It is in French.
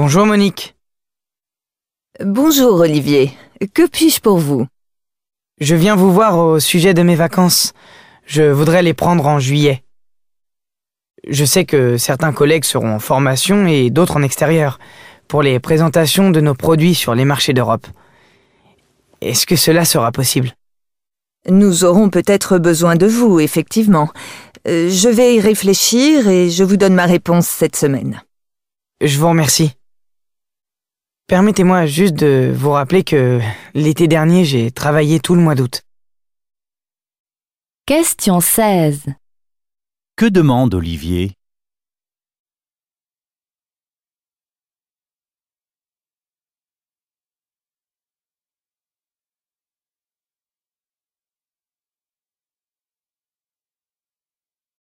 Bonjour Monique. Bonjour Olivier, que puis-je pour vous? Je viens vous voir au sujet de mes vacances. Je voudrais les prendre en juillet. Je sais que certains collègues seront en formation et d'autres en extérieur pour les présentations de nos produits sur les marchés d'Europe. Est-ce que cela sera possible? Nous aurons peut-être besoin de vous, effectivement. Je vais y réfléchir et je vous donne ma réponse cette semaine. Je vous remercie. Permettez-moi juste de vous rappeler que l'été dernier, j'ai travaillé tout le mois d'août. Question 16. Que demande Olivier?